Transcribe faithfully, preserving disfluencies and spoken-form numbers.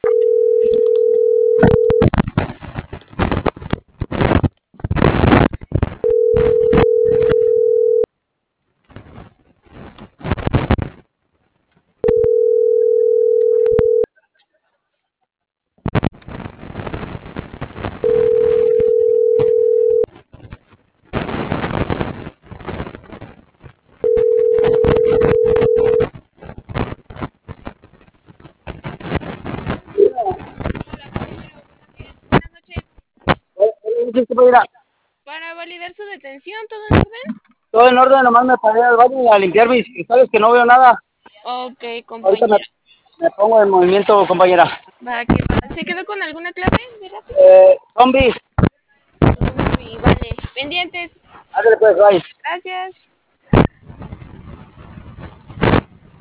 Buenas noches. Sí, sí, puedo ir a- Para validar su detención, ¿todo en orden? Todo en orden, nomás me paré al baño a limpiar mis cristales que no veo nada. Ok, Ahorita me, compañero. me pongo en movimiento, compañera. Va, que va. ¿Se quedó con alguna clave de rápido? Eh, zombies, Uy, vale. Pendientes. ándale pues, bye. Gracias.